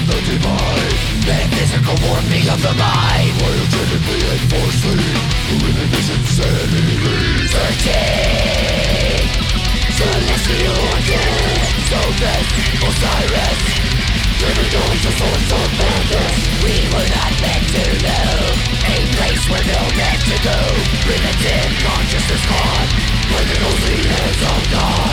the divine, metaphysical warping of the mind, biogenically enforcing religious insanity. Searching celestial orchids, Sophis, Osiris, giving noise the source of madness. We were not meant to know a place where no meant to go. Primitive consciousness gone, when it goes the hands of God.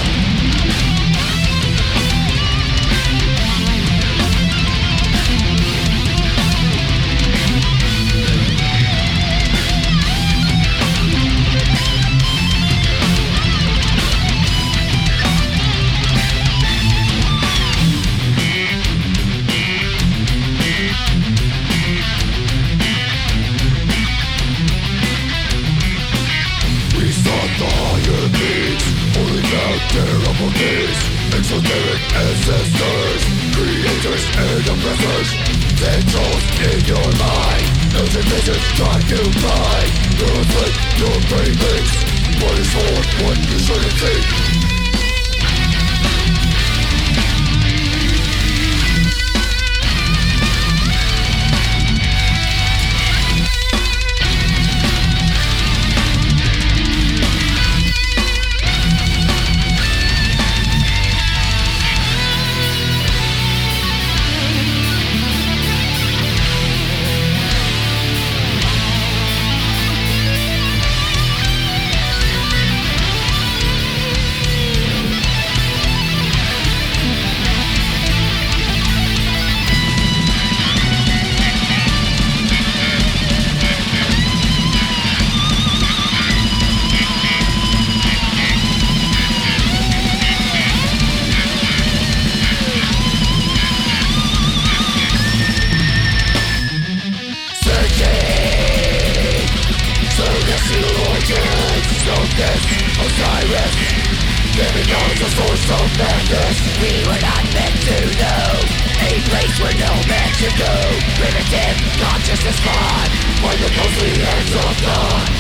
Terrible days, exoteric ancestors, creators and oppressors, centrals in your mind, illusion visions try to blind. You're asleep, your brain thinks, what is for what you shouldn't think. Osiris, giving us a source of madness. We were not meant to know a place where no man should go. Primitive consciousness gone, when the ghostly hands of God.